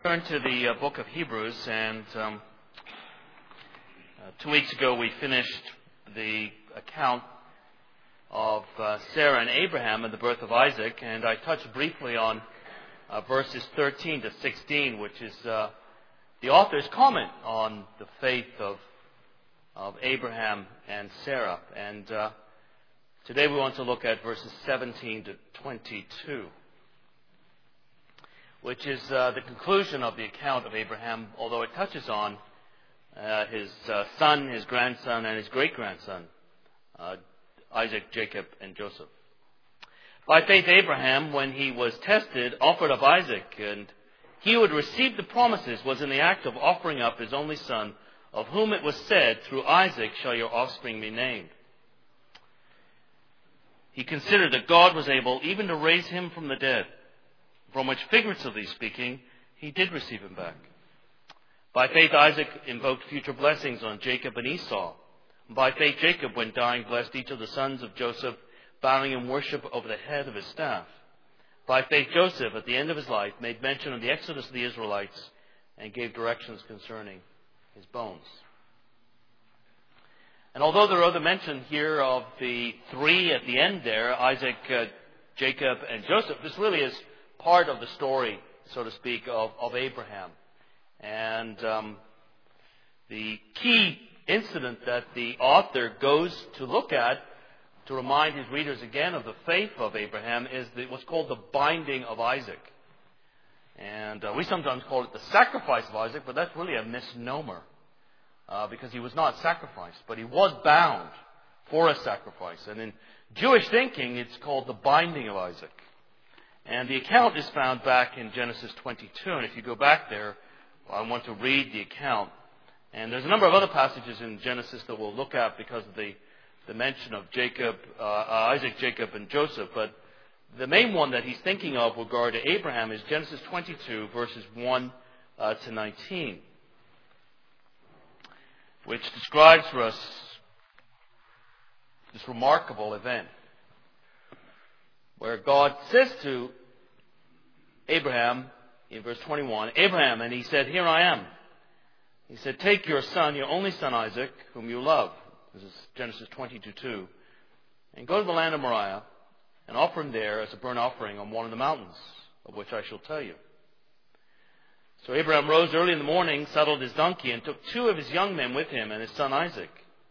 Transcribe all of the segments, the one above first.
Turn to the book of Hebrews, and 2 weeks ago we finished the account of Sarah and Abraham and the birth of Isaac, and I touched briefly on verses 13 to 16, which is the author's comment on the faith of Abraham and Sarah. And today we want to look at verses 17 to 22. Which is the conclusion of the account of Abraham, although it touches on his son, his grandson, and his great-grandson, Isaac, Jacob, and Joseph. By faith, Abraham, when he was tested, offered up Isaac, and he who had received the promises was in the act of offering up his only son, of whom it was said, "Through Isaac shall your offspring be named." He considered that God was able even to raise him from the dead, from which, figuratively speaking, he did receive him back. By faith, Isaac invoked future blessings on Jacob and Esau. By faith, Jacob, when dying, blessed each of the sons of Joseph, bowing in worship over the head of his staff. By faith, Joseph, at the end of his life, made mention of the exodus of the Israelites and gave directions concerning his bones. And although there are other mention here of the three at the end there, Isaac, Jacob, and Joseph, this really is part of the story, so to speak, of Abraham. And the key incident that the author goes to look at to remind his readers again of the faith of Abraham is what's called the binding of Isaac. And we sometimes call it the sacrifice of Isaac, but that's really a misnomer because he was not sacrificed, but he was bound for a sacrifice. And in Jewish thinking, it's called the binding of Isaac. And the account is found back in Genesis 22. And if you go back there, I want to read the account. And there's a number of other passages in Genesis that we'll look at because of the mention of Isaac, Jacob, and Joseph. But the main one that he's thinking of with regard to Abraham is Genesis 22, verses 1 to 19, which describes for us this remarkable event, where God says to Abraham, in verse 21, "Abraham," and he said, "Here I am." He said, "Take your son, your only son Isaac, whom you love." This is Genesis 22:2. "And go to the land of Moriah, and offer him there as a burnt offering on one of the mountains, of which I shall tell you." So Abraham rose early in the morning, saddled his donkey, and took 2 of his young men with him and his son Isaac.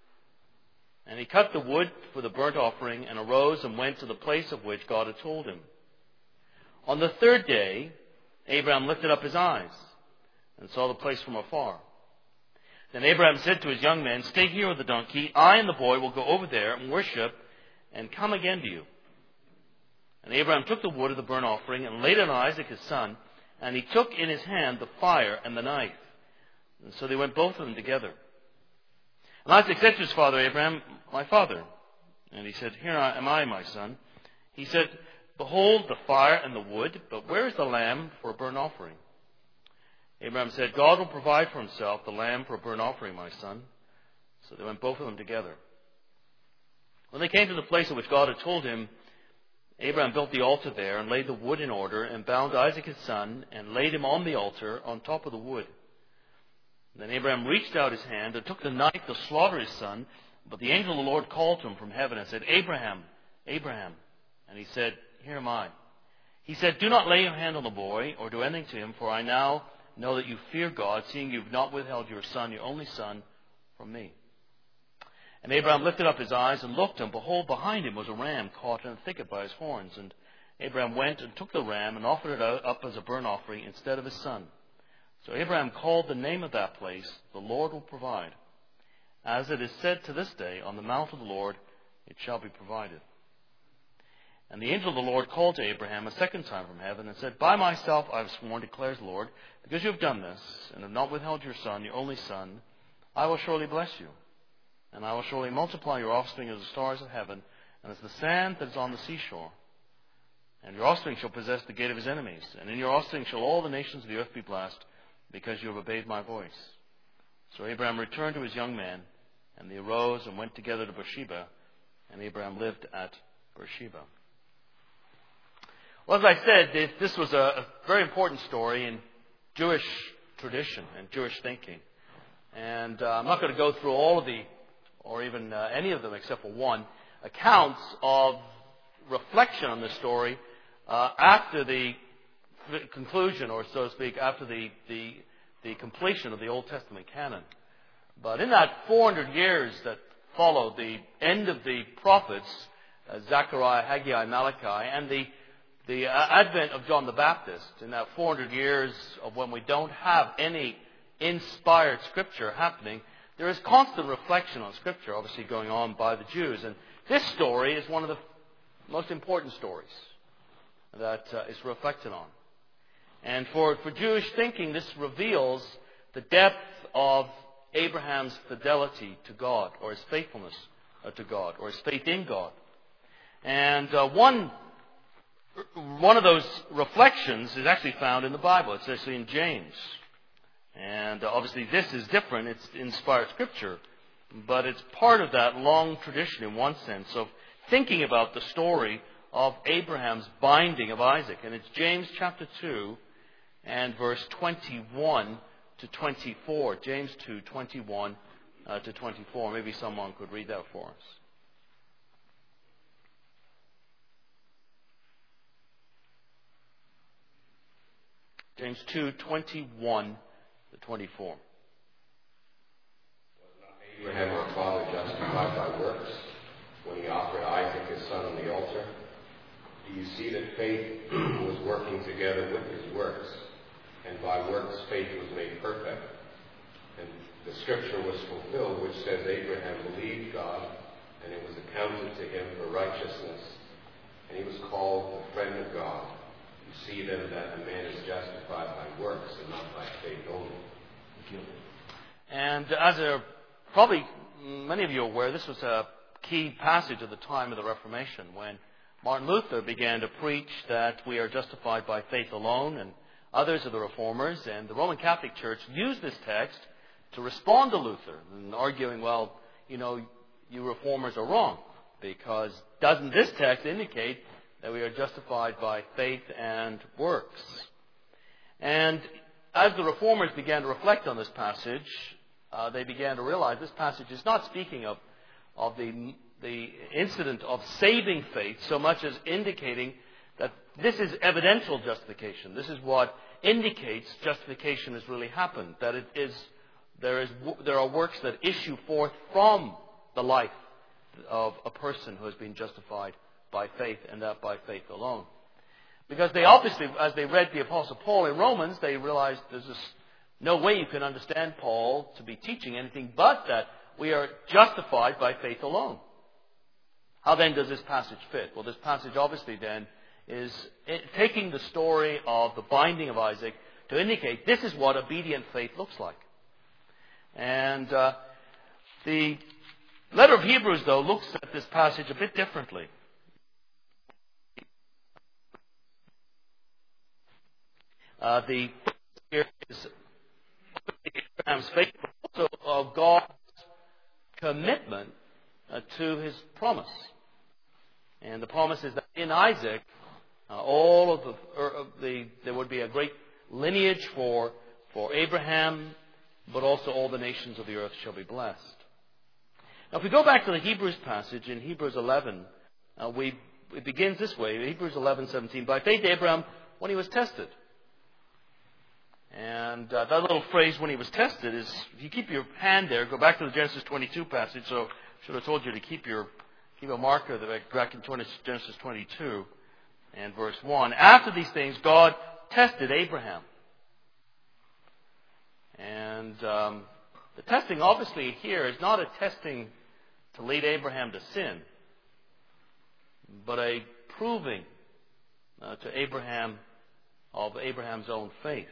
And he cut the wood for the burnt offering and arose and went to the place of which God had told him. On the 3rd day, Abraham lifted up his eyes and saw the place from afar. Then Abraham said to his young men, "Stay here with the donkey. I and the boy will go over there and worship and come again to you." And Abraham took the wood of the burnt offering and laid it on Isaac his son, and he took in his hand the fire and the knife. And so they went both of them together. And Isaac said to his father Abraham, "My father." And he said, "Here am I, my son." He said, "Behold the fire and the wood, but where is the lamb for a burnt offering?" Abraham said, "God will provide for himself the lamb for a burnt offering, my son." So they went both of them together. When they came to the place of which God had told him, Abraham built the altar there and laid the wood in order and bound Isaac his son and laid him on the altar on top of the wood. Then Abraham reached out his hand and took the knife to slaughter his son. But the angel of the Lord called to him from heaven and said, "Abraham, Abraham." And he said, "Here am I." He said, "Do not lay your hand on the boy or do anything to him, for I now know that you fear God, seeing you have not withheld your son, your only son, from me." And Abraham lifted up his eyes and looked, and behold, behind him was a ram caught in a thicket by his horns. And Abraham went and took the ram and offered it up as a burnt offering instead of his son. So Abraham called the name of that place, "The Lord will provide." As it is said to this day, "On the mount of the Lord it shall be provided." And the angel of the Lord called to Abraham a second time from heaven and said, "By myself I have sworn, declares the Lord, because you have done this and have not withheld your son, your only son, I will surely bless you. And I will surely multiply your offspring as the stars of heaven and as the sand that is on the seashore. And your offspring shall possess the gate of his enemies. And in your offspring shall all the nations of the earth be blessed, because you have obeyed my voice." So Abraham returned to his young men, and they arose and went together to Beersheba, and Abraham lived at Beersheba. Well, as I said, this was a very important story, and Jewish tradition and Jewish thinking. And I'm not going to go through all of or even any of them except for one, accounts of reflection on this story after the conclusion, or so to speak, after the completion of the Old Testament canon. But in that 400 years that followed the end of the prophets, Zechariah, Haggai, Malachi, and the advent of John the Baptist, in that 400 years of when we don't have any inspired Scripture happening, there is constant reflection on Scripture, obviously going on by the Jews. And this story is one of the most important stories that is reflected on. And for Jewish thinking, this reveals the depth of Abraham's fidelity to God, or his faithfulness to God, or his faith in God. And one of those reflections is actually found in the Bible. It's actually in James. And obviously this is different. It's inspired Scripture. But it's part of that long tradition in one sense of thinking about the story of Abraham's binding of Isaac. And it's James chapter 2 and verse 21 to 24. James 2, 21 to 24. Maybe someone could read that for us. James 2, 21 to 24. Was not Abraham our father justified by works when he offered Isaac his son on the altar? Do you see that faith was working together with his works, and by works faith was made perfect? And the scripture was fulfilled, which says Abraham believed God, and it was accounted to him for righteousness, and he was called the friend of God. You see then that a man is justified by works and not by faith only. And as probably many of you are aware, this was a key passage at the time of the Reformation when Martin Luther began to preach that we are justified by faith alone, and others of the Reformers and the Roman Catholic Church used this text to respond to Luther, and arguing, well, you Reformers are wrong, because doesn't this text indicate that we are justified by faith and works? And as the Reformers began to reflect on this passage, they began to realize this passage is not speaking of the incident of saving faith so much as indicating that this is evidential justification. This is what indicates justification has really happened. That there are works that issue forth from the life of a person who has been justified by faith, and that by faith alone. Because they obviously, as they read the Apostle Paul in Romans, they realized there's just no way you can understand Paul to be teaching anything but that we are justified by faith alone. How then does this passage fit? Well, this passage obviously then is taking the story of the binding of Isaac to indicate this is what obedient faith looks like. And the letter of Hebrews, though, looks at this passage a bit differently. The here is Abraham's faith, but also of God's commitment to his promise. And the promise is that in Isaac, there would be a great lineage for Abraham, but also all the nations of the earth shall be blessed. Now, if we go back to the Hebrews passage in Hebrews 11, it begins this way, Hebrews 11:17. By faith, Abraham, when he was tested. And that little phrase, when he was tested, is, if you keep your hand there, go back to the Genesis 22 passage. So I should have told you to keep a marker back in Genesis 22 and verse 1. After these things, God tested Abraham. And the testing, obviously, here is not a testing to lead Abraham to sin, but a proving to Abraham of Abraham's own faith.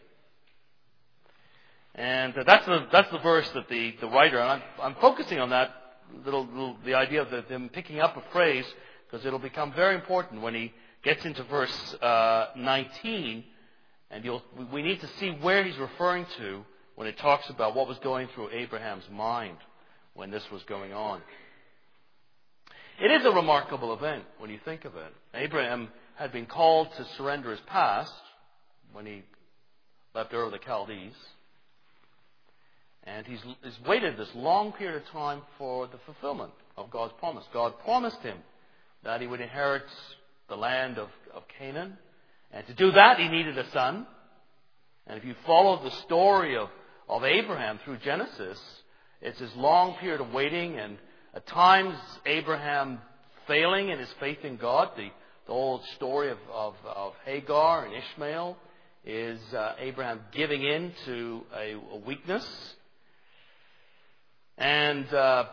And that's the verse that the writer, and I'm focusing on that the idea of them picking up a phrase, because it'll become very important when he gets into verse 19, and we need to see where he's referring to when it talks about what was going through Abraham's mind when this was going on. It is a remarkable event when you think of it. Abraham had been called to surrender his past when he left Ur of the Chaldees. And he's waited this long period of time for the fulfillment of God's promise. God promised him that he would inherit the land of Canaan. And to do that, he needed a son. And if you follow the story of Abraham through Genesis, it's this long period of waiting, and at times Abraham failing in his faith in God. The old story of Hagar and Ishmael is Abraham giving in to a weakness. And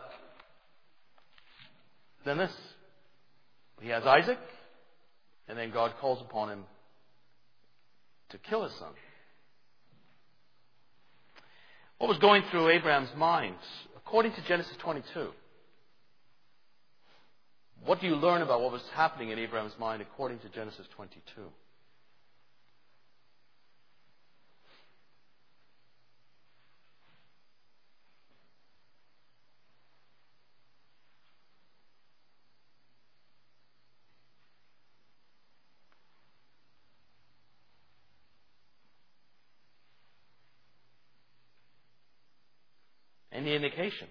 then this. He has Isaac, and then God calls upon him to kill his son. What was going through Abraham's mind? According to Genesis 22, what do you learn about what was happening in Abraham's mind according to Genesis 22? Any indication?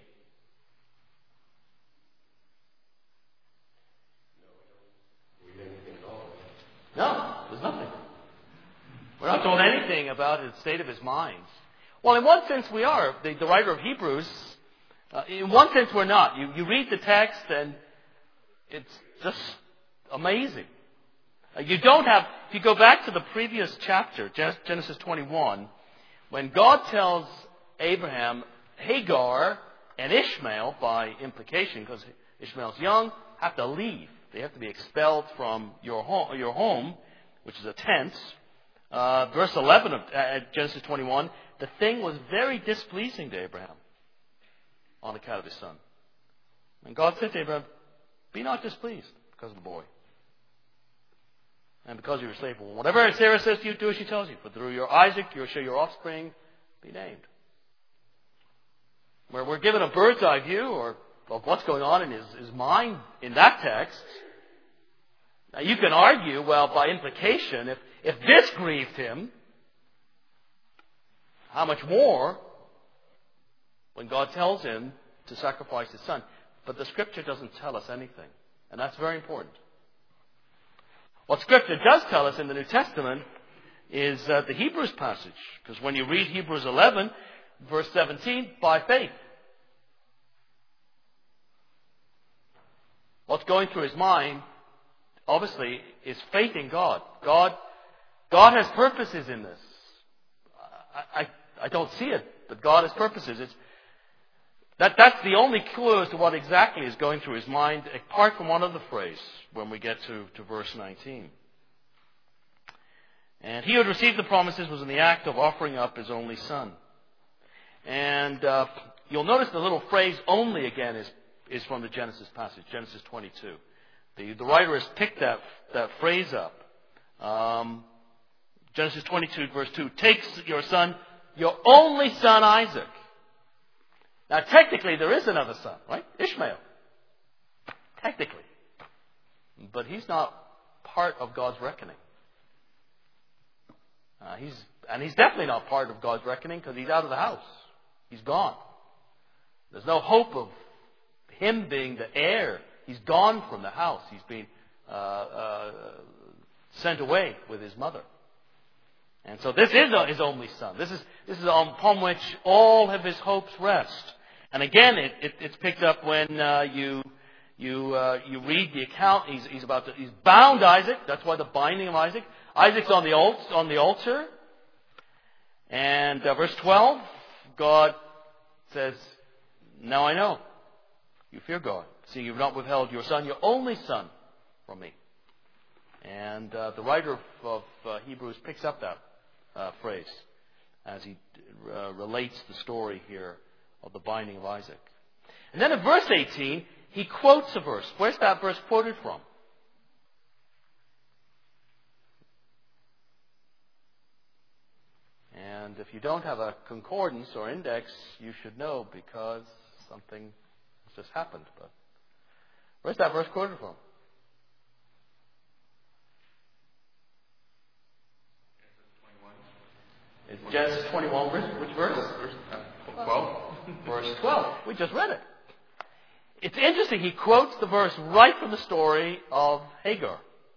No, there's nothing. We're not told anything about the state of his mind. Well, in one sense we are. The writer of Hebrews, in one sense we're not. You read the text and it's just amazing. You don't have, if you go back to the previous chapter, Genesis 21, when God tells Abraham, Hagar and Ishmael, by implication, because Ishmael's young, have to leave. They have to be expelled from your home, which is a tent. Verse 11 of Genesis 21, the thing was very displeasing to Abraham on account of his son. And God said to Abraham, be not displeased because of the boy. And because you're a slave woman. Whatever Sarah says to you, do as she tells you. For through your Isaac, you shall your offspring be named. Where we're given a bird's eye view of what's going on in his mind in that text. Now you can argue, well, by implication, if this grieved him, how much more when God tells him to sacrifice his son? But the Scripture doesn't tell us anything. And that's very important. What Scripture does tell us in the New Testament is the Hebrews passage. Because when you read Hebrews 11, verse 17, by faith. What's going through his mind, obviously, is faith in God. God has purposes in this. I don't see it, but God has purposes. That's the only clue as to what exactly is going through his mind, apart from one other phrase when we get to verse 19. And he who had received the promises was in the act of offering up his only son. And you'll notice the little phrase only again is from the Genesis passage, Genesis 22. The writer has picked that phrase up. Genesis 22 verse 2, take your son, your only son Isaac. Now technically there is another son, right? Ishmael. Technically. But he's not part of God's reckoning. He's definitely not part of God's reckoning because he's out of the house. He's gone. There's no hope of him being the heir. He's gone from the house. He's been sent away with his mother. And so this is his only son. This is upon which all of his hopes rest. And again, it's picked up when you read the account. He's bound Isaac. That's why the binding of Isaac. Isaac's on the altar. And verse 12, God says, now I know you fear God, seeing you've not withheld your son, your only son, from me. And the writer of Hebrews picks up that phrase as he relates the story here of the binding of Isaac. And then in verse 18, he quotes a verse. Where's that verse quoted from? And if you don't have a concordance or index, you should know because something has just happened. But where's that verse quoted from? It's Genesis 21, which verse? Verse 12. Verse 12. We just read it. It's interesting, he quotes the verse right from the story of Hagar.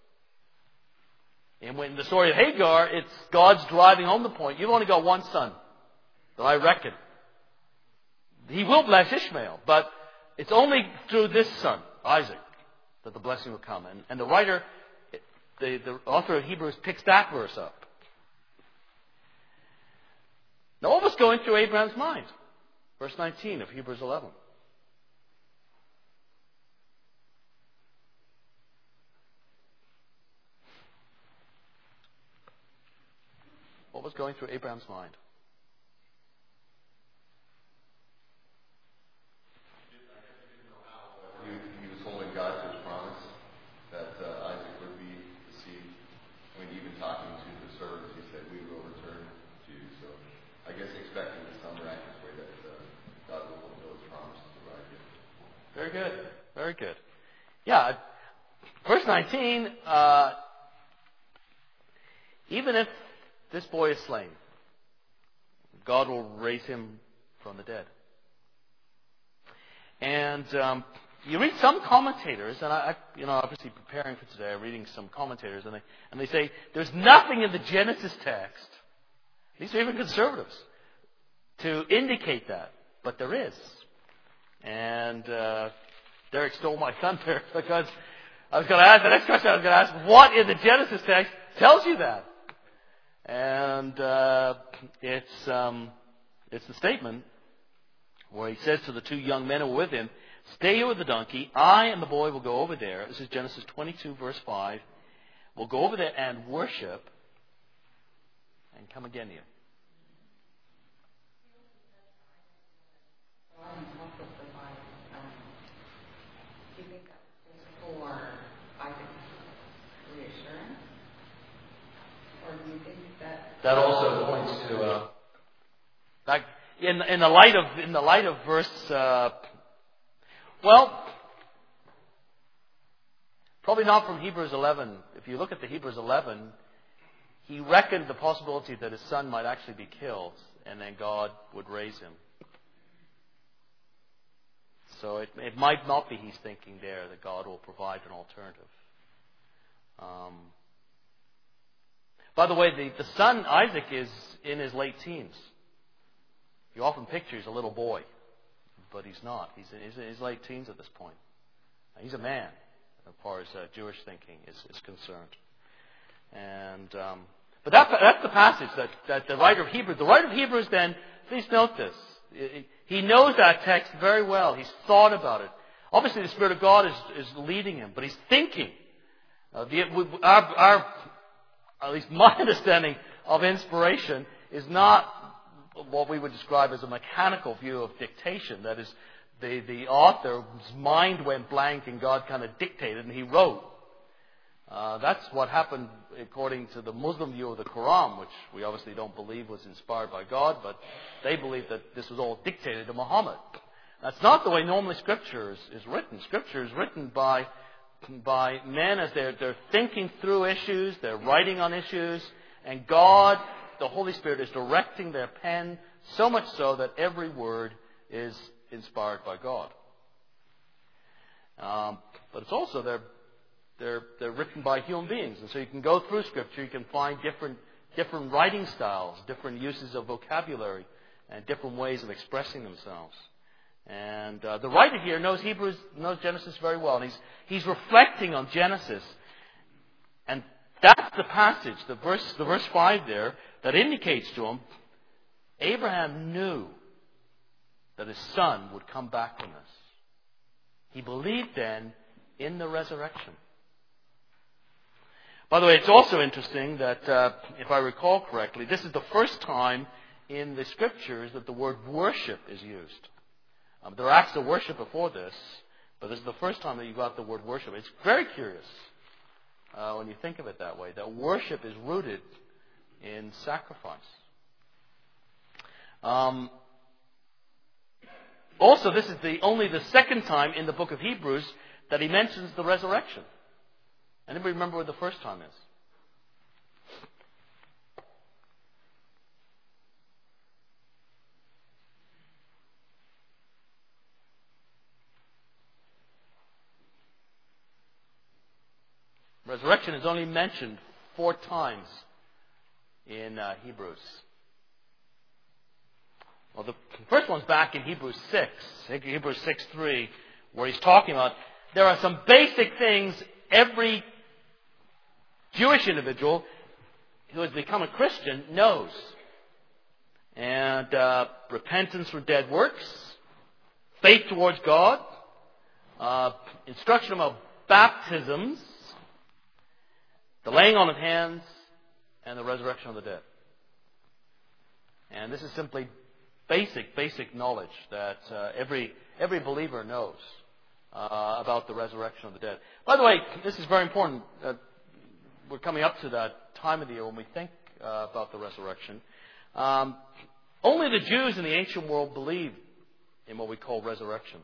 And when the story of Hagar, it's God's driving home the point. You've only got one son, that I reckon. He will bless Ishmael, but it's only through this son, Isaac, that the blessing will come. And the writer, the author of Hebrews, picks that verse up. Now, what was going through Abraham's mind? Verse 19 of Hebrews 11. What was going through Abraham's mind? He was holding God to his promise that Isaac would be the seed. I mean, even talking to the servants, he said, "We will return to you." So, I guess expecting in some miraculous way that God will fulfill his promise to Isaac. Very good. Very good. Yeah. Verse 19, even if this boy is slain, God will raise him from the dead. And you read some commentators, and I obviously preparing for today, I'm reading some commentators, and they say there's nothing in the Genesis text, these are even conservatives, to indicate that, but there is. And Derek stole my thunder because I was going to ask the next question. I was going to ask, what in the Genesis text tells you that? And it's the statement where he says to the two young men who were with him, "Stay here with the donkey. I and the boy will go over there." This is Genesis 22, verse 5. "We'll go over there and worship and come again to you." Do you think that was for Isaac's reassurance? Or do you think that also points to like in the light of verse probably not from Hebrews 11. If you look at the Hebrews 11, he reckoned the possibility that his son might actually be killed, and then God would raise him. So it might not be he's thinking there that God will provide an alternative. By the way, the son Isaac is in his late teens. You often picture he's a little boy, but he's not. He's in his late teens at this point. He's a man, as far as Jewish thinking is concerned. And but that's the passage that the writer of Hebrews then, please note this. He knows that text very well. He's thought about it. Obviously, the Spirit of God is leading him, but he's thinking. At least my understanding of inspiration is not what we would describe as a mechanical view of dictation. That is, the author's mind went blank and God kind of dictated and he wrote. That's what happened according to the Muslim view of the Quran, which we obviously don't believe was inspired by God, but they believe that this was all dictated to Muhammad. That's not the way normally Scripture is written. Scripture is written by men as they're thinking through issues, they're writing on issues, and God, the Holy Spirit, is directing their pen so much so that every word is inspired by God. But it's also they're written by human beings, and so you can go through Scripture, you can find different writing styles, different uses of vocabulary, and different ways of expressing themselves. And the writer here knows Genesis very well, and he's reflecting on Genesis, and that's the passage, the verse 5 there, that indicates to him Abraham knew that his son would come back from this. He believed then in the resurrection. By the way, it's also interesting that, if I recall correctly, this is the first time in the Scriptures that the word worship is used. There are acts of worship before this, but this is the first time that you got the word worship. It's very curious when you think of it that way, that worship is rooted in sacrifice. Also, this is only the second time in the book of Hebrews that he mentions the resurrection. Anybody remember what the first time is? resurrection is only mentioned 4 times in Hebrews. Well, the first one's back in Hebrews 6, Hebrews 6:3, where he's talking about there are some basic things every Jewish individual who has become a Christian knows. And repentance for dead works, faith towards God, instruction about baptisms, the laying on of hands, and the resurrection of the dead. And this is simply basic knowledge that every believer knows about the resurrection of the dead. By the way, this is very important. We're coming up to that time of the year when we think about the resurrection. Only the Jews in the ancient world believed in what we call resurrection.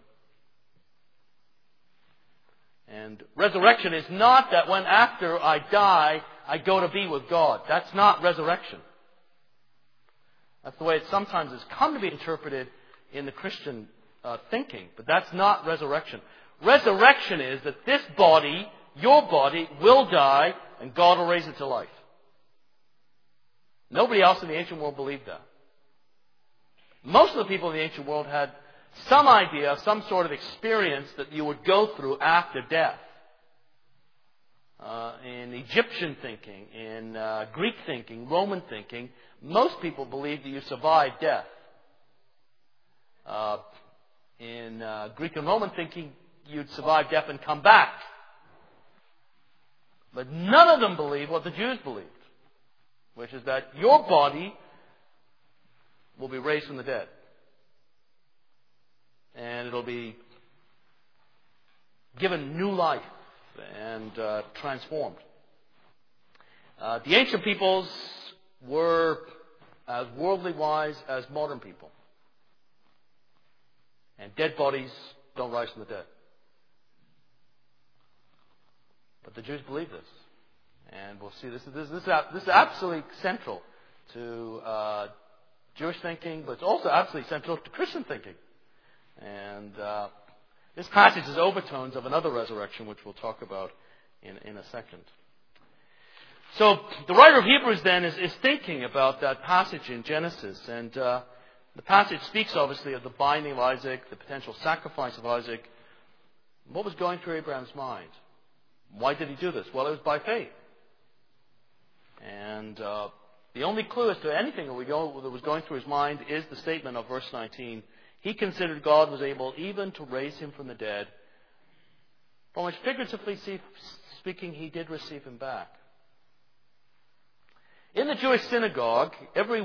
And resurrection is not that when after I die, I go to be with God. That's not resurrection. That's the way it sometimes has come to be interpreted in the Christian thinking. But that's not resurrection. Resurrection is that this body, your body, will die and God will raise it to life. Nobody else in the ancient world believed that. Most of the people in the ancient world had some idea, some sort of experience that you would go through after death. In Egyptian thinking, in Greek thinking, Roman thinking, most people believed that you survive death. In Greek and Roman thinking, you'd survive death and come back. But none of them believed what the Jews believed, which is that your body will be raised from the dead. And it'll be given new life and transformed. The ancient peoples were as worldly wise as modern people. And dead bodies don't rise from the dead. But the Jews believe this. And we'll see this is absolutely central to Jewish thinking, but it's also absolutely central to Christian thinking. And this passage is overtones of another resurrection, which we'll talk about in a second. So the writer of Hebrews then is thinking about that passage in Genesis. And the passage speaks obviously of the binding of Isaac, the potential sacrifice of Isaac. What was going through Abraham's mind? Why did he do this? Well, it was by faith. And the only clue as to anything that was going through his mind is the statement of verse 19. He considered God was able even to raise him from the dead, from which figuratively speaking, he did receive him back. In the Jewish synagogue, every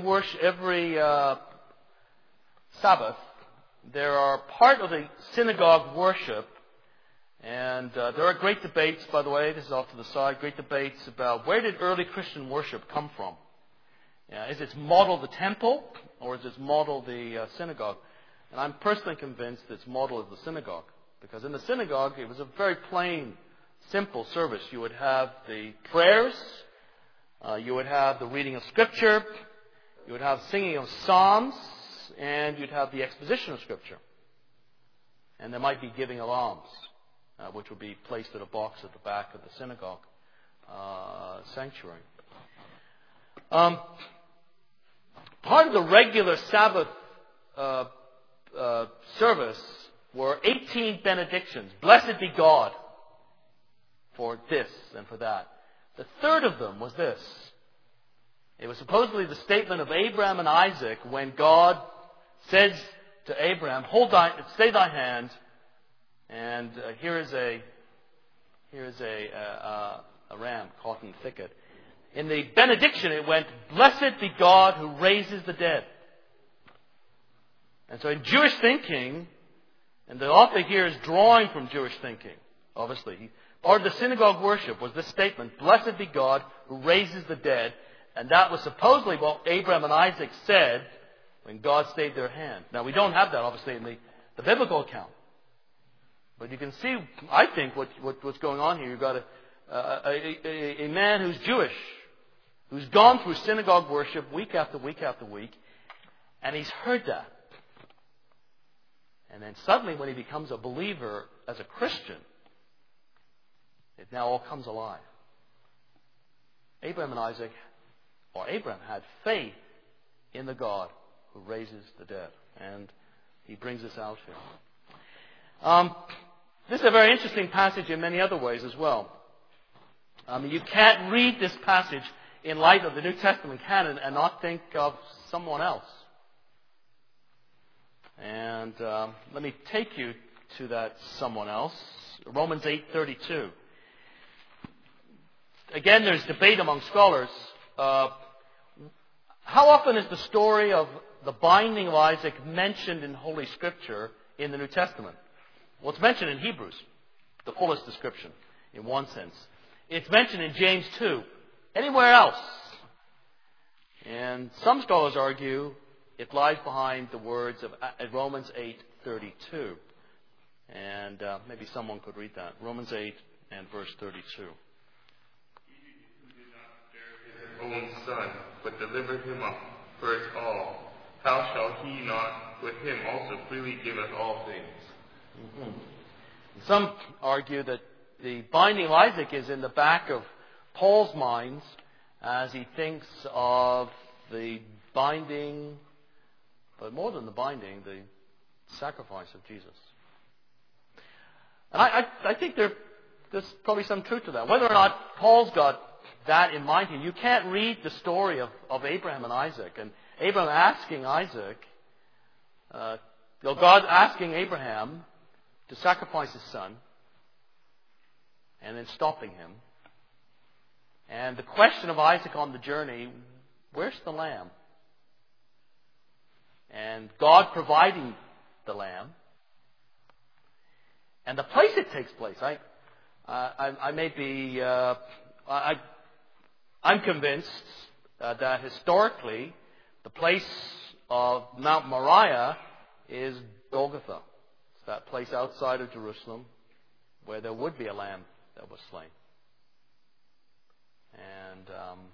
Sabbath, there are part of the synagogue worship, and there are great debates, by the way, this is off to the side, great debates about where did early Christian worship come from? Is its model the temple, or is its model the synagogue? And I'm personally convinced its model is the synagogue. Because in the synagogue, it was a very plain, simple service. You would have the prayers, you would have the reading of Scripture, you would have singing of psalms, and you'd have the exposition of Scripture. And there might be giving of alms, which would be placed in a box at the back of the synagogue sanctuary. Part of the regular Sabbath service were 18 benedictions. Blessed be God for this and for that. The third of them was this. It was supposedly the statement of Abraham and Isaac when God says to Abraham, stay thy hand, and here is a ram caught in the thicket. In the benediction it went, blessed be God who raises the dead. And so in Jewish thinking, and the author here is drawing from Jewish thinking, obviously, part of the synagogue worship was this statement, blessed be God who raises the dead. And that was supposedly what Abraham and Isaac said when God stayed their hand. Now, we don't have that, obviously, in the biblical account. But you can see, I think, what's going on here. You've got a man who's Jewish, who's gone through synagogue worship week after week after week, and he's heard that. And then suddenly when he becomes a believer as a Christian, it now all comes alive. Abraham and Isaac, or Abraham, had faith in the God who raises the dead. And he brings this out here. This is a very interesting passage in many other ways as well. You can't read this passage in light of the New Testament canon and not think of someone else. And let me take you to that someone else. Romans 8:32. Again, there's debate among scholars. How often is the story of the binding of Isaac mentioned in Holy Scripture in the New Testament? Well, it's mentioned in Hebrews, the fullest description, in one sense. It's mentioned in James 2. Anywhere else? And some scholars argue it lies behind the words of Romans 8:32. And maybe someone could read that. Romans 8 and verse 32. Who did not spare his own son, but delivered him up for us all, how shall he not with him also freely give us all things? Mm-hmm. Some argue that the binding of Isaac is in the back of Paul's mind as he thinks of the binding, but more than the binding, the sacrifice of Jesus. And I think there's probably some truth to that. Whether or not Paul's got that in mind here, you can't read the story of Abraham and Isaac, and Abraham asking Isaac, God asking Abraham to sacrifice his son, and then stopping him. And the question of Isaac on the journey, where's the lamb? And God providing the lamb. And the place it takes place. I'm convinced that historically the place of Mount Moriah is Golgotha. It's that place outside of Jerusalem where there would be a lamb that was slain. And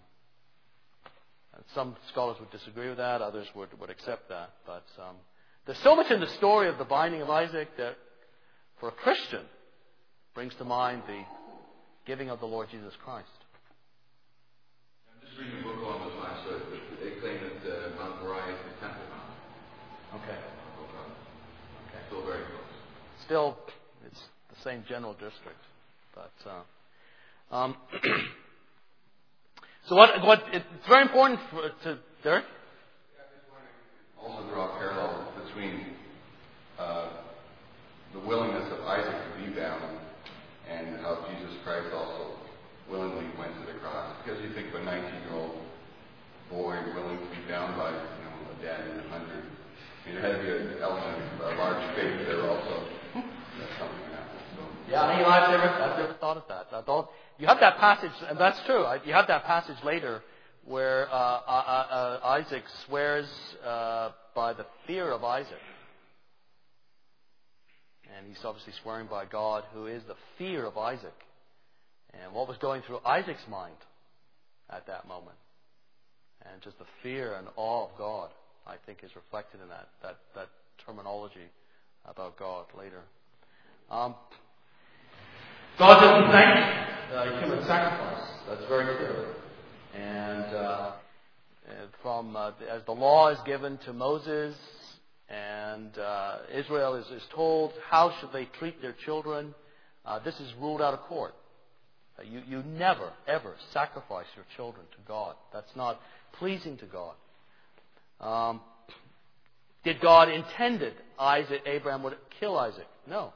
some scholars would disagree with that, others would accept that. But there's so much in the story of the binding of Isaac that, for a Christian, brings to mind the giving of the Lord Jesus Christ. I'm just reading a book along those lines. So they claim that Mount Moriah is the Temple Mount. Okay. Still very close. Still, it's the same general district. But so what? It's very important to Derek. Also draw parallels between the willingness of Isaac to be bound and how Jesus Christ also willingly went to the cross. Because you think of a 19-year-old boy willing to be bound by a dad in 100. There had to be an element of large faith there also. That's something that happens. So. Yeah, I've never thought of that. You have that passage, and that's true. You have that passage later where Isaac swears by the fear of Isaac. And he's obviously swearing by God, who is the fear of Isaac. And what was going through Isaac's mind at that moment. And just the fear and awe of God, I think, is reflected in that terminology about God later. God doesn't thank human sacrifice. That's very clear. And as the law is given to Moses, and Israel is told how should they treat their children, this is ruled out of court. You never, ever sacrifice your children to God. That's not pleasing to God. Did God intended Abraham would kill Isaac? No.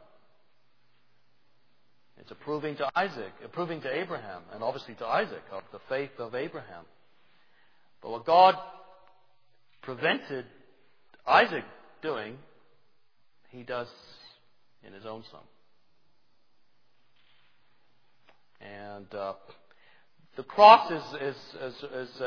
It's approving to Abraham, and obviously to Isaac, of the faith of Abraham. But what God prevented Isaac doing, he does in his own son. And the cross is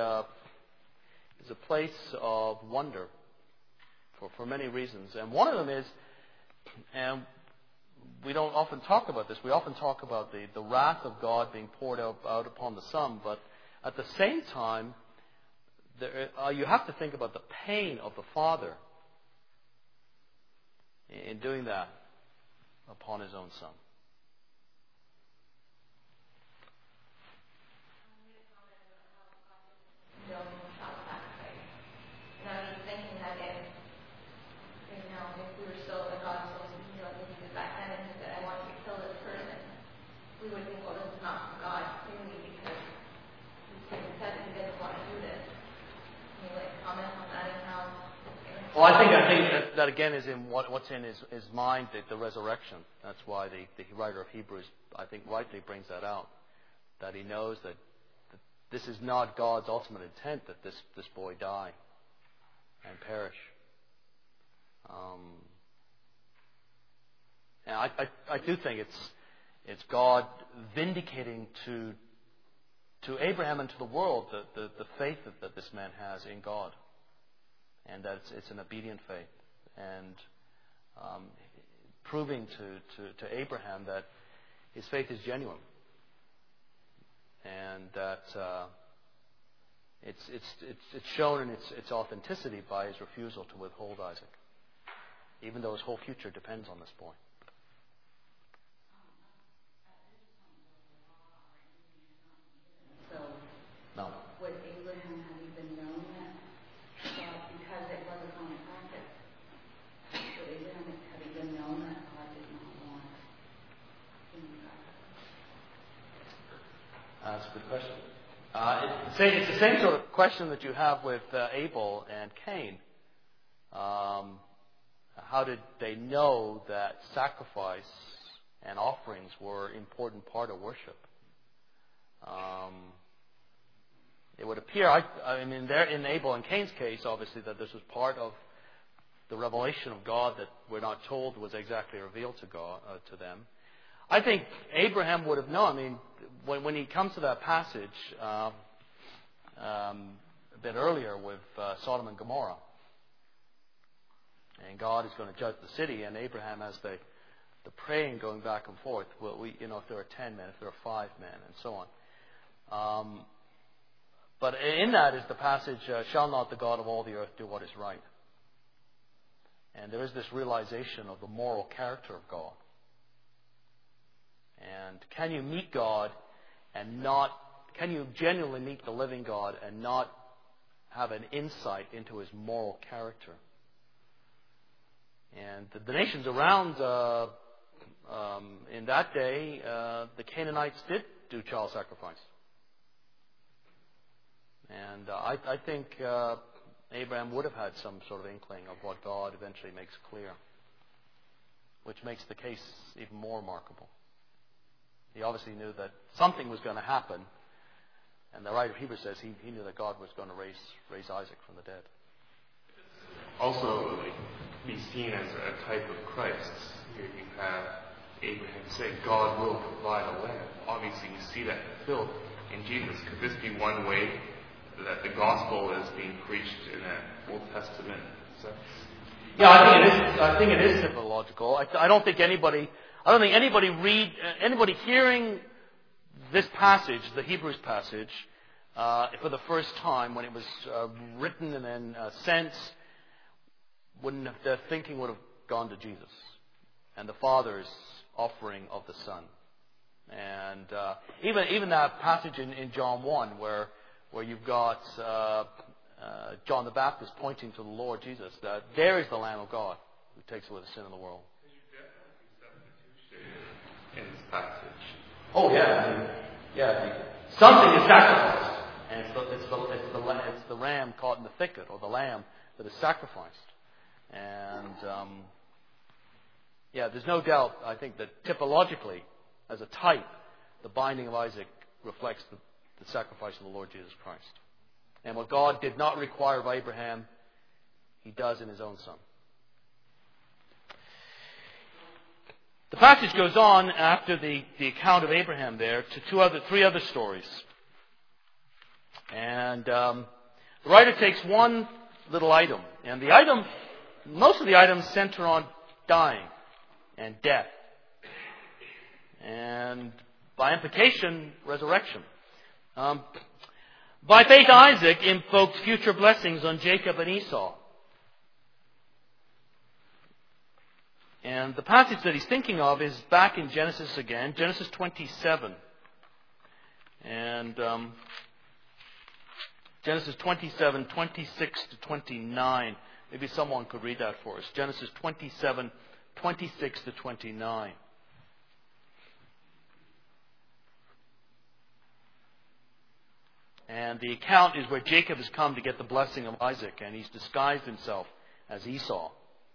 a place of wonder for many reasons. And one of them is, and we don't often talk about this, we often talk about the wrath of God being poured out upon the Son, but at the same time, you have to think about the pain of the Father in doing that upon his own Son. build a child sacrifice. And I was thinking that if we were still, if God was still speaking like he did back then and he said, I want you to kill this person, we would think, well, this is not from God, clearly, because he said that he doesn't want to do this. Can you comment on that and how? Well, I think that again is in what's in his mind, the resurrection. That's why the writer of Hebrews, I think, rightly brings that out. That he knows that this is not God's ultimate intent, that this boy die and perish. And I do think it's God vindicating to Abraham and to the world the faith that this man has in God, and that it's an obedient faith, and proving to Abraham that his faith is genuine, and that it's shown in its authenticity by his refusal to withhold Isaac, even though his whole future depends on this boy. So, No. would Abraham have even known that? Because it was a common practice. Would Abraham have even known that God did not want human sacrifice? That's a good question. It's the same sort of question that you have with Abel and Cain. How did they know that sacrifice and offerings were an important part of worship? It would appear, in Abel and Cain's case, obviously, that this was part of the revelation of God that we're not told was exactly revealed to them. I think Abraham would have known. When he comes to that passage a bit earlier with Sodom and Gomorrah, and God is going to judge the city, and Abraham has the praying going back and forth. Well, if there are 10 men, if there are 5 men, and so on. But in that is the passage, shall not the God of all the earth do what is right? And there is this realization of the moral character of God. And can you meet God and can you genuinely meet the living God and not have an insight into his moral character? And the nations around in that day, the Canaanites did do child sacrifice. And I think Abraham would have had some sort of inkling of what God eventually makes clear, which makes the case even more remarkable. He obviously knew that something was going to happen, and the writer of Hebrews says he knew that God was going to raise Isaac from the dead. Also, be seen as a type of Christ. Here you have Abraham say, God will provide a lamb. Obviously, you see that fulfilled in Jesus. Could this be one way that the gospel is being preached in an Old Testament sense? Yeah, I think it is typological. I don't think anybody hearing this passage, the Hebrews passage, for the first time when it was written and then sent, their thinking would have gone to Jesus and the Father's offering of the Son. And even that passage in John 1 where you've got John the Baptist pointing to the Lord Jesus, that there is the Lamb of God who takes away the sin of the world. In this passage. Oh yeah, something is sacrificed, and it's the ram caught in the thicket, or the lamb that is sacrificed. And there's no doubt. I think that typologically, as a type, the binding of Isaac reflects the sacrifice of the Lord Jesus Christ. And what God did not require of Abraham, he does in his own son. The passage goes on after the account of Abraham there to three other stories. And the writer takes one little item. And most of the items center on dying and death. And by implication, resurrection. By faith, Isaac invoked future blessings on Jacob and Esau. And the passage that he's thinking of is back in Genesis again, Genesis 27. And Genesis 27, 26 to 29. Maybe someone could read that for us. Genesis 27, 26 to 29. And the account is where Jacob has come to get the blessing of Isaac, and he's disguised himself as Esau.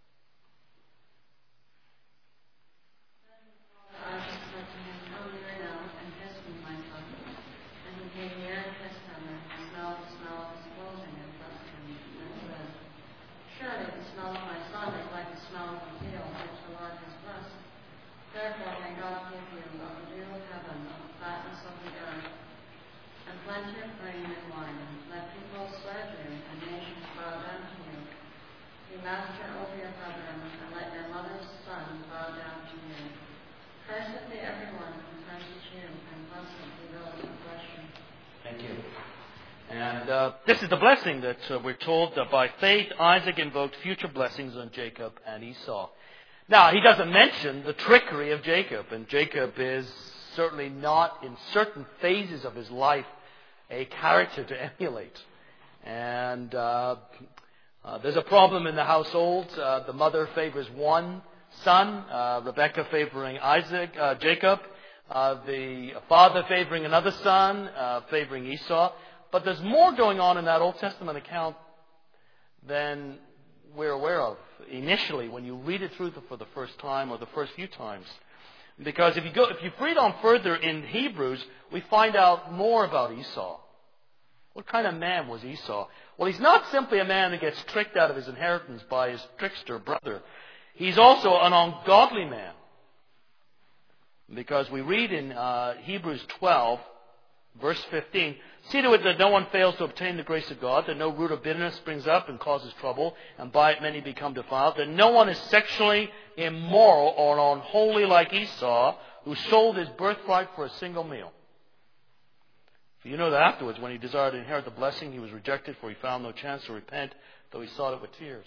Plenty of grain and wine. Let people serve you, and nations bow down to you. Be master over your brethren, and let your mother's sons bow down to you. Cursed be everyone who curses you, and blessed be those who bless you. Thank you. And this is the blessing that we're told that by faith Isaac invoked future blessings on Jacob and Esau. Now, he doesn't mention the trickery of Jacob, and Jacob is certainly not, in certain phases of his life, a character to emulate. And there's a problem in the household. The mother favors one son, Rebekah favoring Jacob. The father favoring another son, favoring Esau. But there's more going on in that Old Testament account than we're aware of initially when you read it through for the first time or the first few times. Because if you read on further in Hebrews, we find out more about Esau. What kind of man was Esau? Well, he's not simply a man that gets tricked out of his inheritance by his trickster brother. He's also an ungodly man. Because we read in Hebrews 12, verse 15, see to it that no one fails to obtain the grace of God, that no root of bitterness springs up and causes trouble, and by it many become defiled, that no one is sexually immoral or unholy like Esau, who sold his birthright for a single meal. For you know that afterwards, when he desired to inherit the blessing, he was rejected, for he found no chance to repent, though he sought it with tears.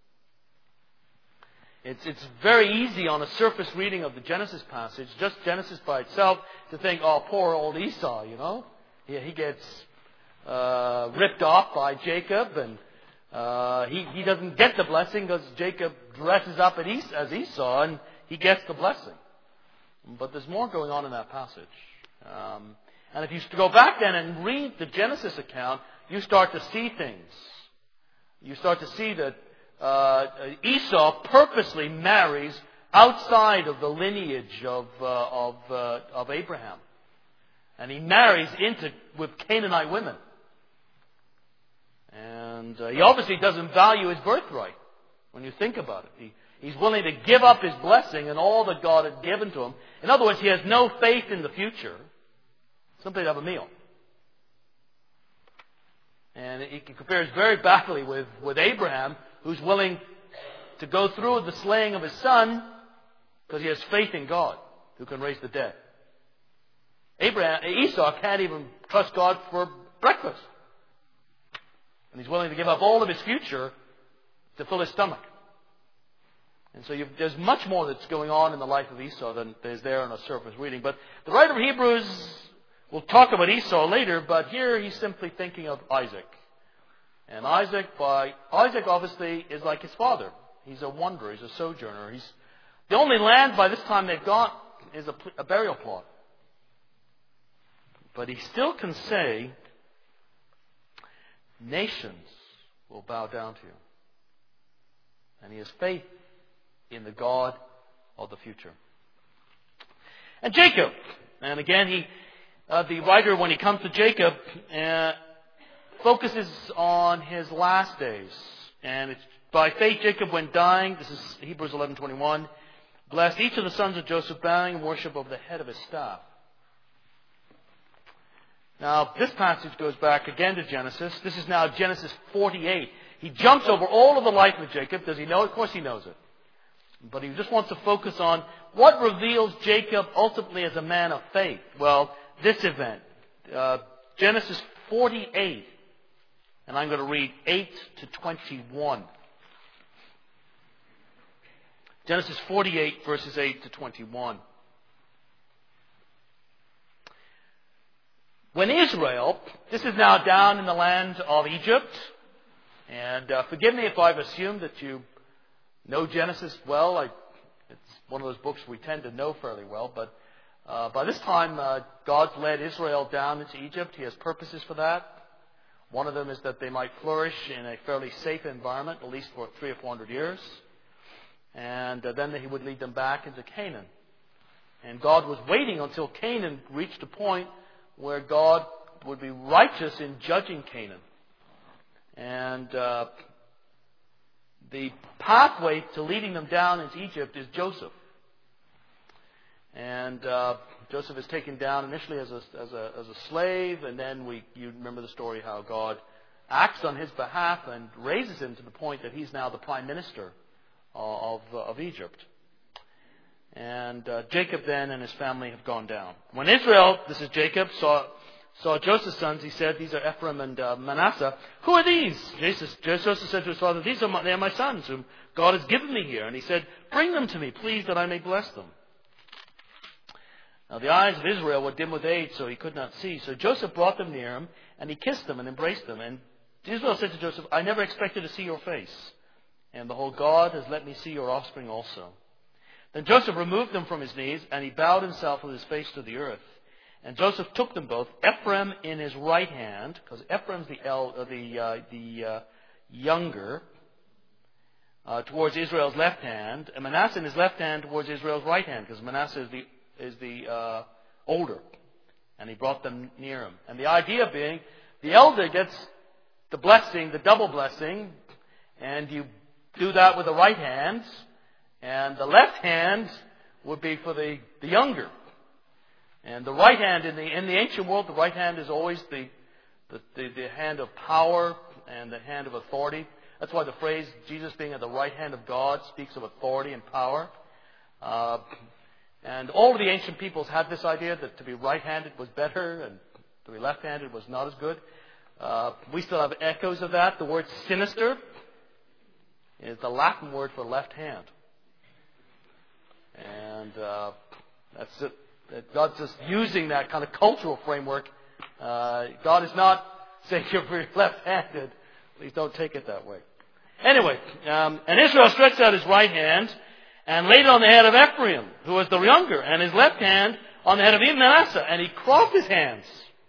It's very easy on a surface reading of the Genesis passage, just Genesis by itself, to think, oh, poor old Esau, you know. He gets ripped off by Jacob, and he doesn't get the blessing because Jacob dresses up as Esau, and he gets the blessing. But there's more going on in that passage. And if you go back then and read the Genesis account, you start to see things. You start to see that Esau purposely marries outside of the lineage of Abraham. And he marries with Canaanite women. And he obviously doesn't value his birthright when you think about it. He's willing to give up his blessing and all that God had given to him. In other words, he has no faith in the future, simply to have a meal. And he compares very badly with Abraham, who's willing to go through the slaying of his son because he has faith in God, who can raise the dead. Esau can't even trust God for breakfast. And he's willing to give up all of his future to fill his stomach. And so there's much more that's going on in the life of Esau than there's there in a surface reading. But the writer of Hebrews will talk about Esau later, but here he's simply thinking of Isaac. And Isaac obviously is like his father. He's a wanderer. He's a sojourner. The only land by this time they've got is a burial plot. But he still can say, nations will bow down to you. And he has faith in the God of the future. And Jacob. And again, the writer, when he comes to Jacob, focuses on his last days. And it's by faith Jacob, when dying, this is Hebrews 11:21, blessed each of the sons of Joseph, bowing in worship over the head of his staff. Now, this passage goes back again to Genesis. This is now Genesis 48. He jumps over all of the life of Jacob. Does he know it? Of course he knows it. But he just wants to focus on what reveals Jacob ultimately as a man of faith. Well, this event, Genesis 48, and I'm going to read 8 to 21. Genesis 48, verses 8 to 21. When Israel, this is now down in the land of Egypt. And forgive me if I've assumed that you know Genesis well. It's one of those books we tend to know fairly well. But by this time, God's led Israel down into Egypt. He has purposes for that. One of them is that they might flourish in a fairly safe environment, at least for 300 or 400 years. And then He would lead them back into Canaan. And God was waiting until Canaan reached a point where God would be righteous in judging Canaan. And the pathway to leading them down into Egypt is Joseph. And Joseph is taken down initially as a slave, and then you remember the story how God acts on his behalf and raises him to the point that he's now the prime minister of Egypt. And Jacob then and his family have gone down. When Israel, this is Jacob, saw Joseph's sons, he said, these are Ephraim and Manasseh. Who are these? Joseph said to his father, they are my sons whom God has given me here. And he said, bring them to me, please, that I may bless them. Now the eyes of Israel were dim with age, so he could not see. So Joseph brought them near him, and he kissed them and embraced them. And Israel said to Joseph, I never expected to see your face. And behold, God has let me see your offspring also. Then Joseph removed them from his knees, and he bowed himself with his face to the earth. And Joseph took them both, Ephraim in his right hand, because Ephraim's the younger, towards Israel's left hand, and Manasseh in his left hand towards Israel's right hand, because Manasseh is the older. And he brought them near him. And the idea being, the elder gets the blessing, the double blessing, and you do that with the right hand, and the left hand would be for the younger. And the right hand, in the ancient world, the right hand is always the hand of power and the hand of authority. That's why the phrase, Jesus being at the right hand of God, speaks of authority and power. And all of the ancient peoples had this idea that to be right-handed was better and to be left-handed was not as good. We still have echoes of that. The word sinister is the Latin word for left hand. And that's it. God's just using that kind of cultural framework. God is not saying you're left-handed. Please don't take it that way. Anyway, and Israel stretched out his right hand and laid it on the head of Ephraim, who was the younger, and his left hand on the head of Manasseh, and he crossed his hands.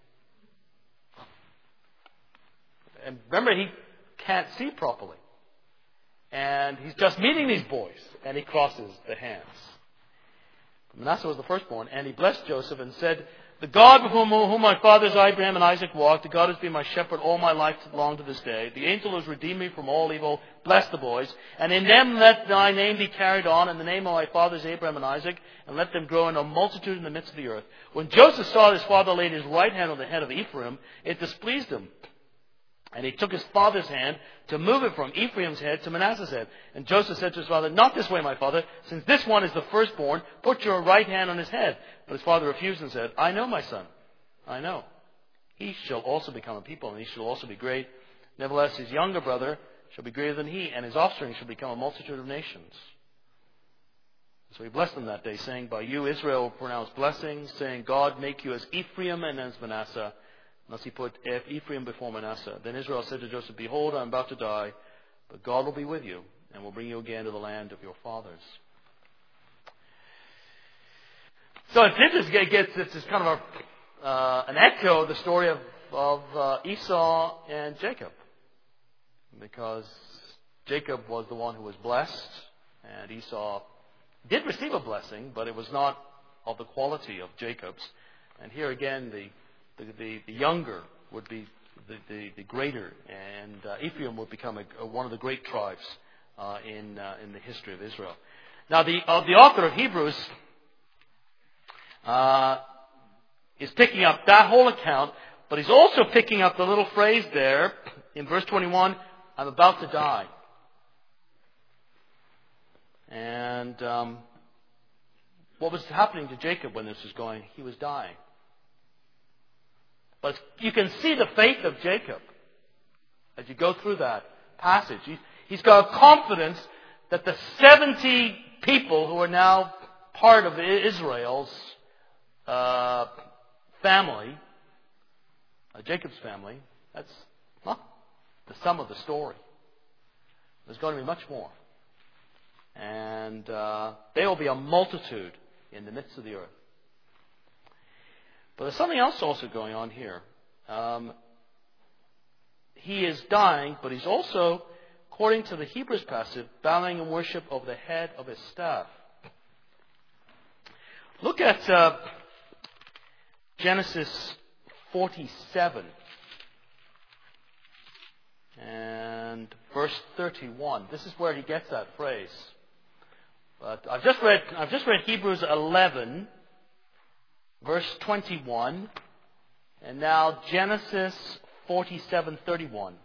And remember, he can't see properly. And he's just meeting these boys, and he crosses the hands. Manasseh was the firstborn, and he blessed Joseph and said, the God before whom my fathers Abraham and Isaac walked, the God has been my shepherd all my life long to this day. The angel who has redeemed me from all evil, bless the boys. And in them let thy name be carried on, in the name of my fathers Abraham and Isaac, and let them grow in a multitude in the midst of the earth. When Joseph saw his father laid his right hand on the head of Ephraim, it displeased him. And he took his father's hand to move it from Ephraim's head to Manasseh's head. And Joseph said to his father, not this way, my father. Since this one is the firstborn, put your right hand on his head. But his father refused and said, I know, my son. I know. He shall also become a people, and he shall also be great. Nevertheless, his younger brother shall be greater than he, and his offspring shall become a multitude of nations. So he blessed them that day, saying, by you Israel will pronounce blessings, saying, God make you as Ephraim and as Manasseh. Unless he put Ephraim before Manasseh. Then Israel said to Joseph, behold, I am about to die, but God will be with you, and will bring you again to the land of your fathers. So it's interesting. It's kind of an echo of the story of Esau and Jacob. Because Jacob was the one who was blessed, and Esau did receive a blessing, but it was not of the quality of Jacob's. And here again, the younger would be the greater, and Ephraim would become one of the great tribes in the history of Israel. Now, the author of Hebrews is picking up that whole account, but he's also picking up the little phrase there in verse 21, I'm about to die. And what was happening to Jacob when this was going? He was dying. But you can see the faith of Jacob as you go through that passage. He's got a confidence that the 70 people who are now part of Israel's family Jacob's family, that's not the sum of the story. There's going to be much more. And there will be a multitude in the midst of the earth. But there's something else also going on here. He is dying, but he's also, according to the Hebrews passage, bowing in worship over the head of his staff. Look at Genesis 47 and verse 31. This is where he gets that phrase. But I've just read Hebrews 11, verse 21, and now Genesis 47:31.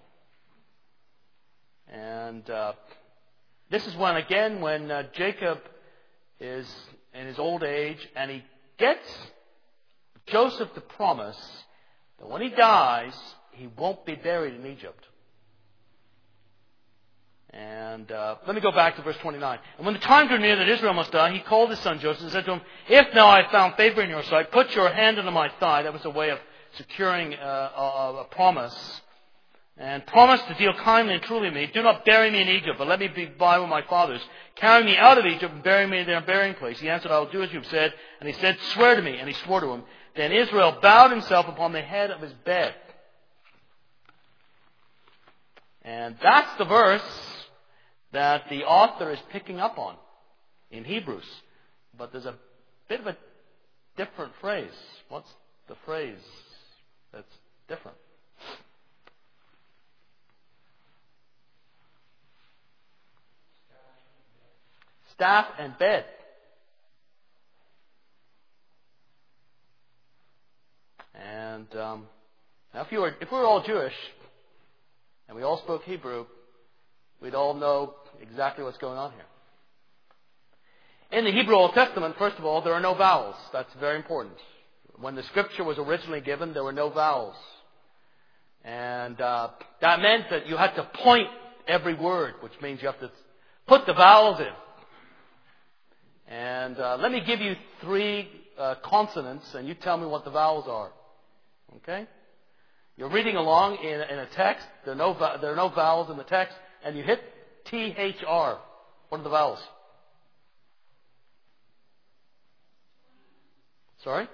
And this is when Jacob is in his old age, and he gets Joseph to promise that when he dies, he won't be buried in Egypt. And let me go back to verse 29. And when the time drew near that Israel must die, he called his son Joseph and said to him, "If now I have found favor in your sight, put your hand under my thigh." That was a way of securing a promise. "And promise to deal kindly and truly with me. Do not bury me in Egypt, but let me be by with my fathers. Carry me out of Egypt and bury me in their burying place." He answered, "I will do as you have said." And he said, "Swear to me." And he swore to him. Then Israel bowed himself upon the head of his bed. And that's the verse that the author is picking up on in Hebrews. But there's a bit of a different phrase. What's the phrase that's different? Staff and bed. And now if we were all Jewish and we all spoke Hebrew, we'd all know exactly what's going on here. In the Hebrew Old Testament, first of all, there are no vowels. That's very important. When the scripture was originally given, there were no vowels. And that meant that you had to point every word, which means you have to put the vowels in. And let me give you 3 consonants, and you tell me what the vowels are. Okay? You're reading along in a text. There are no vowels in the text, and you hit THR. What are the vowels? Sorry?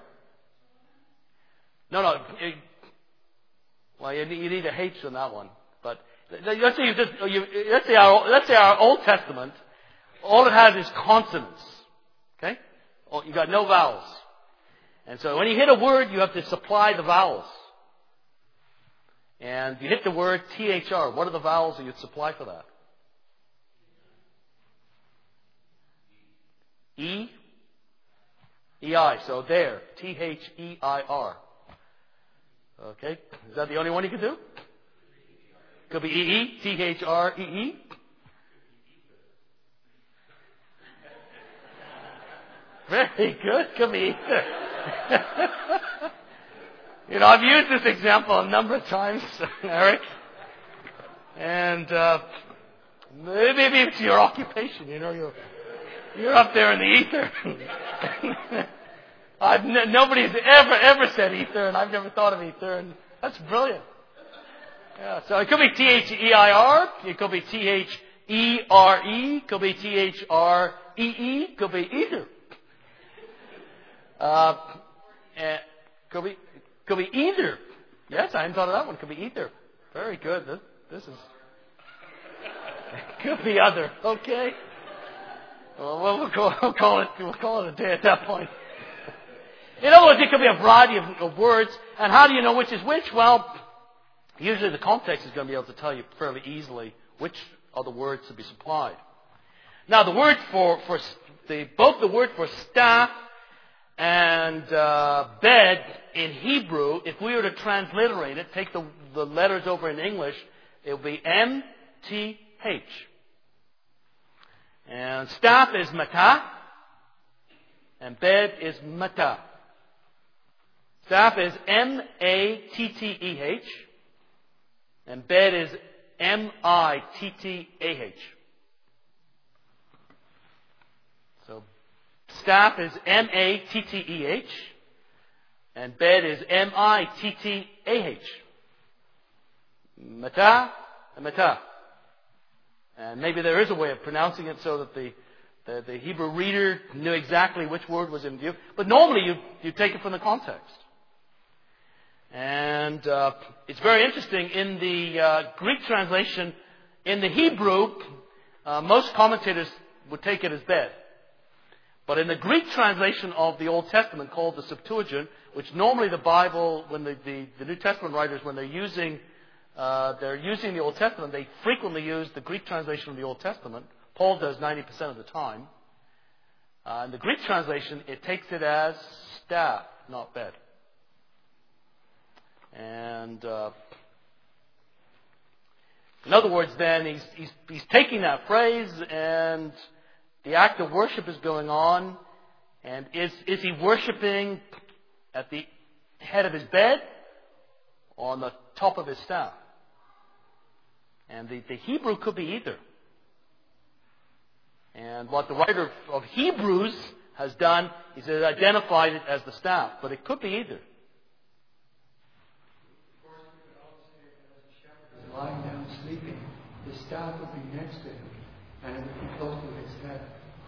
No. Well, you need a H on that one. But let's say our Old Testament, all it has is consonants. Okay? You got no vowels. And so when you hit a word, you have to supply the vowels. And you hit the word THR. What are the vowels that you'd supply for that? E, EI. So there, THEIR. Okay, is that the only one you could do? Could be EE, THREE. Very good. Could be ether. I've used this example a number of times, Eric. And maybe it's your occupation. You're up there in the ether. Nobody's ever said ether, and I've never thought of ether, and that's brilliant. Yeah, so it could be THEIR, it could be THERE, could be THREE, could be ether. Could be either. Yes, I hadn't thought of that one. Could be either. Very good. This is. Could be other. Okay. Well, we'll call it a day at that point. In other words, it could be a variety of words. And how do you know which is which? Well, usually the context is going to be able to tell you fairly easily which are the words to be supplied. Now, the word both the word for staff and bed in Hebrew, if we were to transliterate it, take the letters over in English, it would be MTH. And staff is matah, and bed is matah. Staff is MATTEH, and bed is MITTAH. So staff is MATTEH, And bed is M-I-T-T-A-H. Matah and Matah. And maybe there is a way of pronouncing it so that the Hebrew reader knew exactly which word was in view. But normally you take it from the context. And it's very interesting. In the Greek translation, in the Hebrew, most commentators would take it as bed. But in the Greek translation of the Old Testament, called the Septuagint, which normally the Bible, when the New Testament writers, when they're using the Old Testament, they frequently use the Greek translation of the Old Testament. Paul does 90% of the time. In the Greek translation, it takes it as staff, not bed. And in other words, then he's taking that phrase, and the act of worship is going on. And is he worshiping at the head of his bed or on the top of his staff? And the Hebrew could be either. And what the writer of Hebrews has done is has identified it as the staff, but it could be either. Of course, we could also say that as a shepherd is lying down sleeping, his staff would be next to him, and it would be close to his head.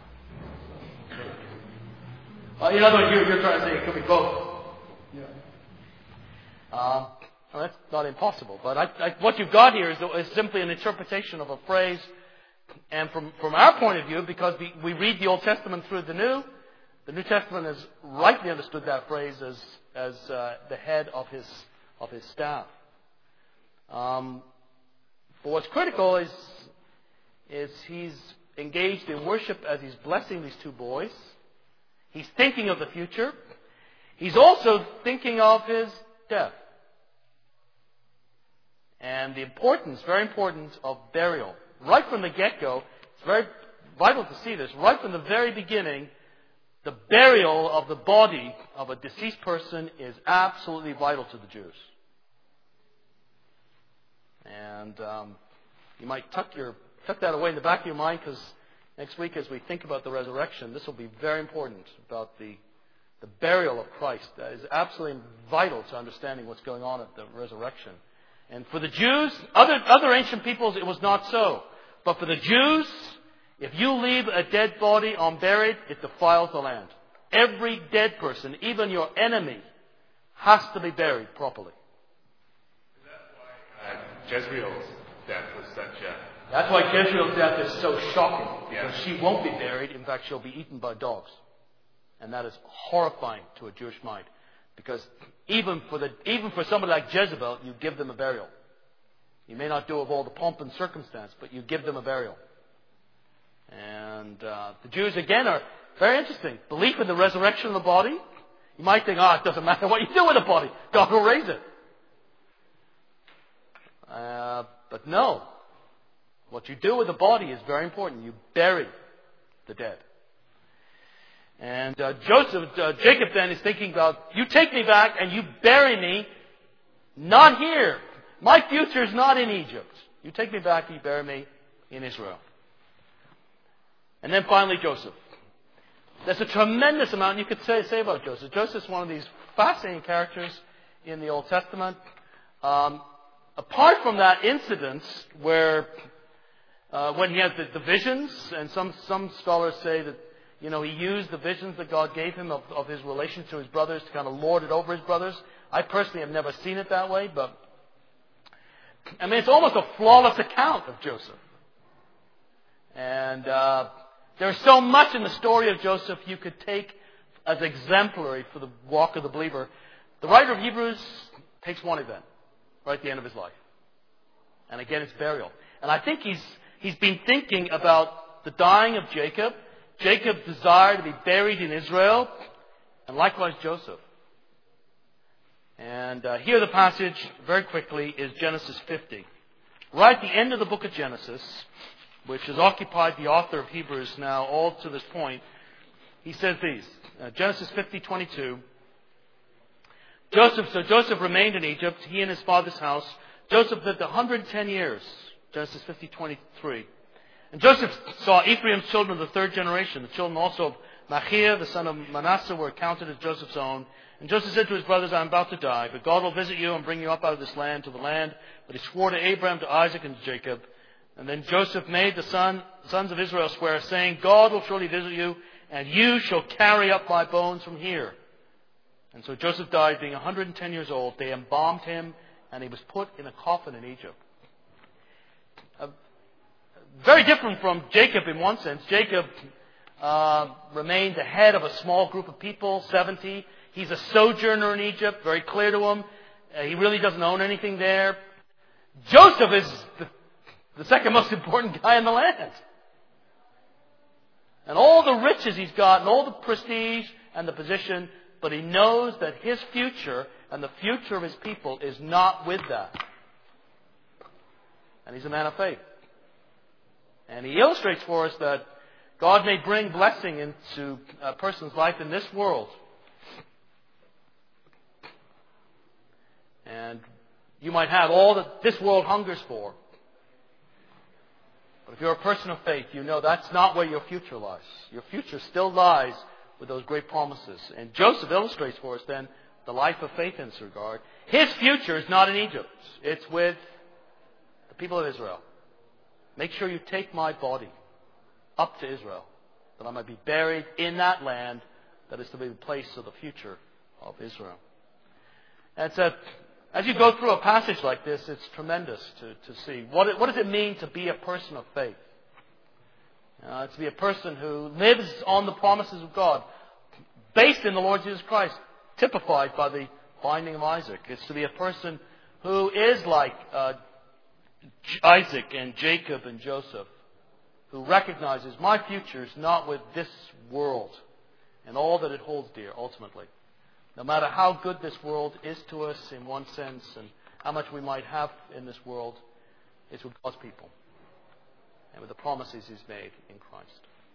In other words, you're trying to say it could be both. Yeah. Well, that's not impossible. But what you've got here is simply an interpretation of a phrase. And from our point of view, because we read the Old Testament through the New Testament has rightly understood that phrase as the head of his staff. But what's critical is he's engaged in worship as he's blessing these two boys. He's thinking of the future. He's also thinking of his death. And the importance, very important, of burial. Right from the get-go, it's very vital to see this. Right from the very beginning, the burial of the body of a deceased person is absolutely vital to the Jews. And you might tuck that away in the back of your mind, because next week, as we think about the resurrection, this will be very important about the burial of Christ. That is absolutely vital to understanding what's going on at the resurrection. And for the Jews, other ancient peoples, it was not so. But for the Jews, if you leave a dead body unburied, it defiles the land. Every dead person, even your enemy, has to be buried properly. Is that why Jezreel's death was such a... That's why Jezreel's death is so shocking. Yeah. Because she won't be buried. In fact, she'll be eaten by dogs. And that is horrifying to a Jewish mind. Because even for somebody like Jezebel, you give them a burial. You may not do it with all the pomp and circumstance, but you give them a burial. And the Jews, again, are very interesting. Belief in the resurrection of the body. You might think, it doesn't matter what you do with the body. God will raise it. But no. What you do with the body is very important. You bury the dead. And Jacob then is thinking about, you take me back and you bury me, not here. My future is not in Egypt. You take me back and you bury me in Israel. And then finally Joseph. There's a tremendous amount you could say about Joseph. Joseph's one of these fascinating characters in the Old Testament. Apart from that incident where when he has the visions, and some scholars say that he used the visions that God gave him of his relation to his brothers to kind of lord it over his brothers. I personally have never seen it that way, but it's almost a flawless account of Joseph. And there's so much in the story of Joseph you could take as exemplary for the walk of the believer. The writer of Hebrews takes one event right at the end of his life. And again, it's burial. And I think he's been thinking about the dying of Jacob. Jacob desired to be buried in Israel, and likewise Joseph. And here the passage, very quickly, is Genesis 50. Right at the end of the book of Genesis, which has occupied the author of Hebrews now all to this point, he says these. Genesis 50:22. Joseph remained in Egypt, he and his father's house. Joseph lived 110 years. Genesis 50:23. And Joseph saw Ephraim's children of the third generation, the children also of Machir, the son of Manasseh, were counted as Joseph's own. And Joseph said to his brothers, I am about to die, but God will visit you and bring you up out of this land to the land that he swore to Abraham, to Isaac, and to Jacob. And then Joseph made the sons of Israel swear, saying, God will surely visit you, and you shall carry up my bones from here. And so Joseph died, being 110 years old. They embalmed him, and he was put in a coffin in Egypt. Very different from Jacob in one sense. Jacob remained the head of a small group of people, 70. He's a sojourner in Egypt, very clear to him. He really doesn't own anything there. Joseph is the second most important guy in the land. And all the riches he's got, and all the prestige and the position, but he knows that his future and the future of his people is not with that. And he's a man of faith. And he illustrates for us that God may bring blessing into a person's life in this world. And you might have all that this world hungers for. But if you're a person of faith, you know that's not where your future lies. Your future still lies with those great promises. And Joseph illustrates for us then the life of faith in this regard. His future is not in Egypt. It's with the people of Israel. Make sure you take my body up to Israel, that I might be buried in that land that is to be the place of the future of Israel. And so, as you go through a passage like this, it's tremendous to see. What does it mean to be a person of faith? To be a person who lives on the promises of God, based in the Lord Jesus Christ, typified by the binding of Isaac. It's to be a person who is like Isaac and Jacob and Joseph, who recognizes my future is not with this world and all that it holds dear, ultimately. No matter how good this world is to us in one sense and how much we might have in this world, it's with God's people and with the promises He's made in Christ.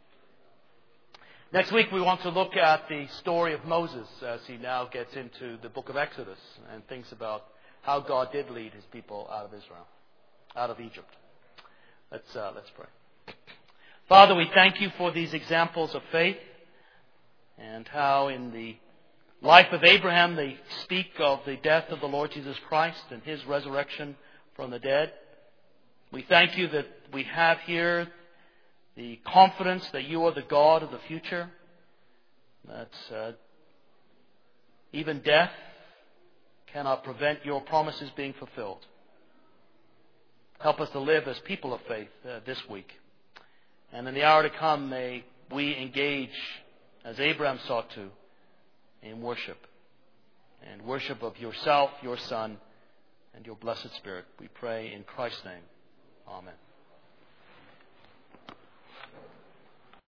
Next week we want to look at the story of Moses as he now gets into the book of Exodus and thinks about how God did lead His people out of Israel, out of Egypt. Let's pray. Father, we thank You for these examples of faith and how in the life of Abraham they speak of the death of the Lord Jesus Christ and His resurrection from the dead. We thank You that we have here the confidence that You are the God of the future, that even death cannot prevent Your promises being fulfilled. Help us to live as people of faith this week. And in the hour to come, may we engage, as Abraham sought to, in worship. And worship of Yourself, Your Son, and Your blessed Spirit. We pray in Christ's name. Amen.